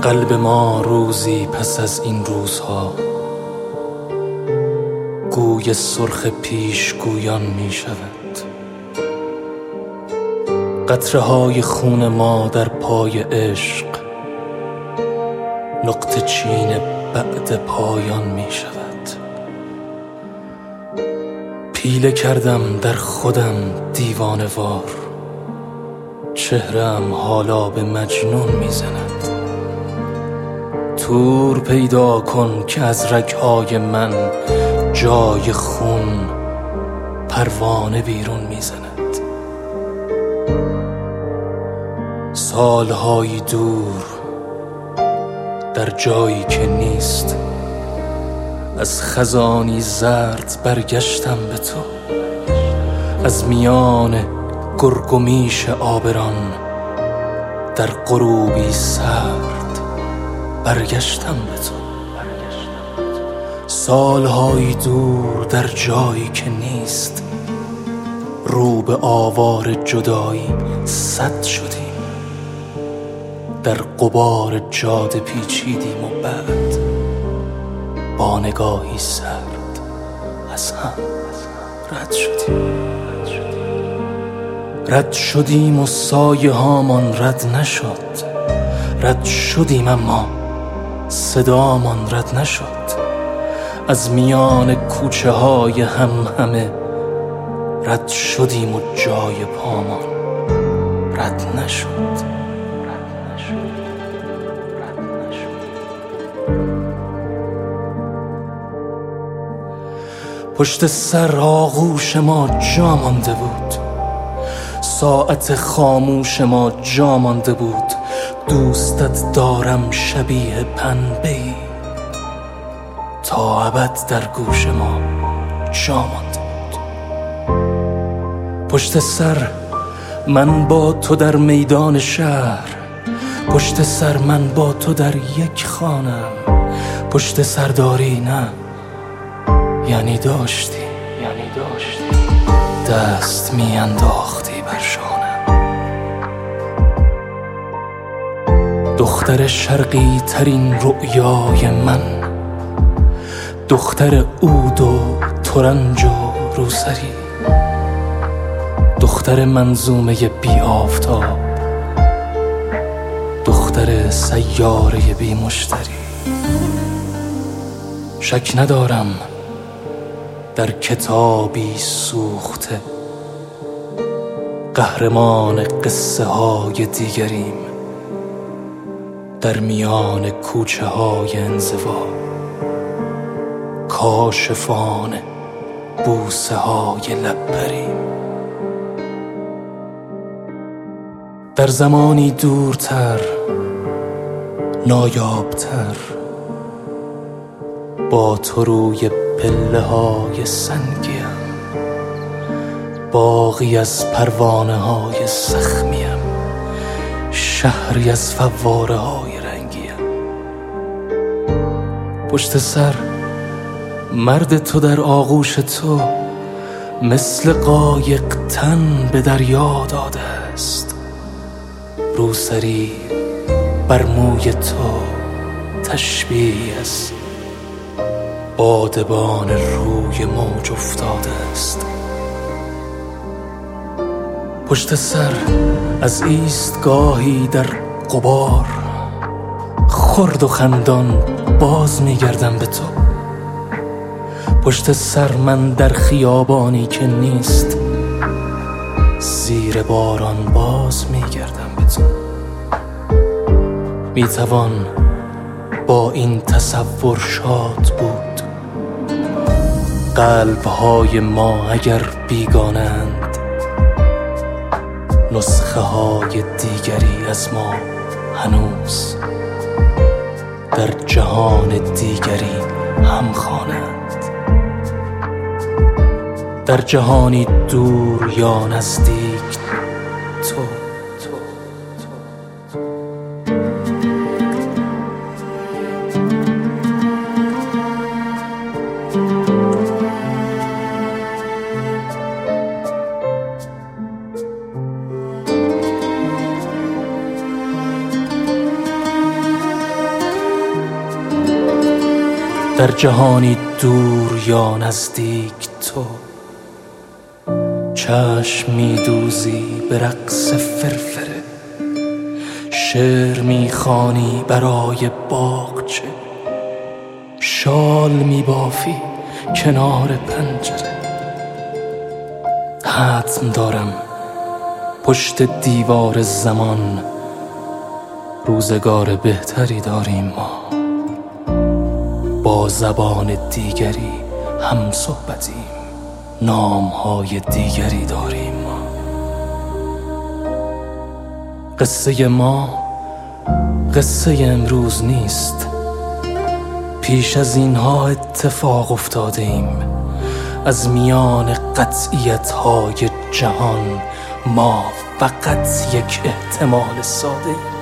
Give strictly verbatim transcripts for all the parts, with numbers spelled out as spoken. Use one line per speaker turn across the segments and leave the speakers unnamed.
قلب ما روزی پس از این روزها گوی سرخ پیشگویان می شود. قطره های خون ما در پای عشق نقطه چین بعد پایان می شود. پیله کردم در خودم دیوانه وار، چهره‌ام حالا به مجنون می زند. تور پیدا کن که از رگ‌های من جای خون پروانه بیرون می زند. سالهای دور در جایی که نیست، از خزانی زرد برگشتم به تو. از میان گرگ و میش آبران در غروبی سرد برگشتم به تو. سالهای دور در جایی که نیست، رو به آوار جدایی سد شدیم. در غبار جاده پیچیدیم و بعد با نگاهی سرد از هم رد شدیم. رد شدیم و سایه هامان رد نشد. رد شدیم اما صدامان رد نشد. از میان کوچه های هم همه رد شدیم و جای پامان رد نشد. پشت سر آغوش ما جا مانده بود، ساعت خاموش ما جا مانده بود. دوستت دارم شبیه پنبه‌ای، تا ابد در گوش ما جا مانده بود. پشت سر من با تو در میدان شهر، پشت سر من با تو در یک خانم. پشت سر داری نه یعنی داشتی، یعنی داشتی دست می انداختی بر شانم. دختر شرقی ترین رؤیای من، دختر عود و ترنج و روسری، دختر منظومه بی آفتاب، دختر سیاره بی مشتری. شک ندارم در کتابی سوخته قهرمان قصه های دیگریم. در میان کوچه های انزوا کاشفان بوسه های لب پریم. در زمانی دورتر نایابتر با تو روی پله های سنگیم، باغی از پروانه های سخمیم، شهری از فواره های رنگیم. پشت سر مرد تو در آغوش تو مثل قایق تن به دریا داده است. روسری بر موی تو تشبیه است، بادبان روی موج افتاده است. پشت سر از ایستگاهی در غبار خرد و خندان باز میگردم به تو. پشت سر من در خیابانی که نیست، زیر باران باز میگردم به تو. میتوان با این تصور شاد بود. قلب‌های ما اگر بیگانند، نسخه های دیگری از ما هنوز در جهان دیگری هم خوانند. در جهانی دور یا نزدیک تو در جهانی دور یا نزدیک تو چشم می‌دوزی به رقص فرفره، شعر می‌خوانی برای باغچه، شال می‌بافی کنار پنجره. حتم دارم پشت دیوار زمان روزگار بهتری داریم ما، با زبان دیگری هم صحبتیم، نامهای دیگری داریم ما. قصه ما قصه امروز نیست، پیش از اینها اتفاق افتاده ایم. از میان قطعیت‌های جهان ما فقط یک احتمال ساده ایم.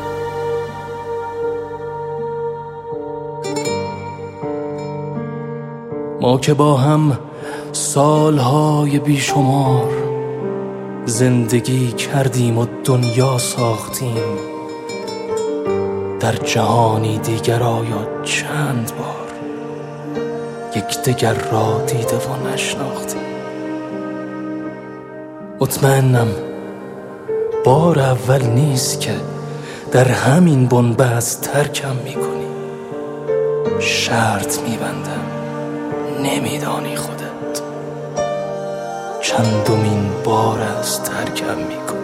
ما که با هم سالهای بیشمار زندگی کردیم و دنیا ساختیم، در جهانی دیگر آیا چند بار یکدیگر را دیده و نشناختیم. مطمئنم بار اول نیست که در همین بنبست ترکم میکنی. شرط میبندم نمیدانی خودت چندمین بار از ترکم میکنی.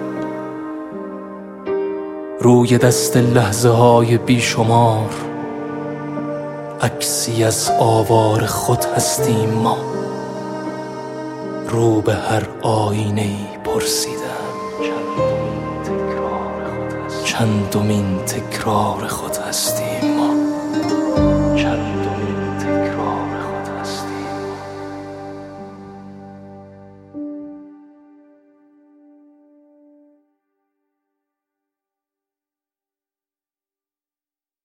روی دست لحظه های بیشمار عکسی از آوار خود هستیم ما. رو به هر آینه‌ای پرسیدم چندمین تکرار خود هستیم ما.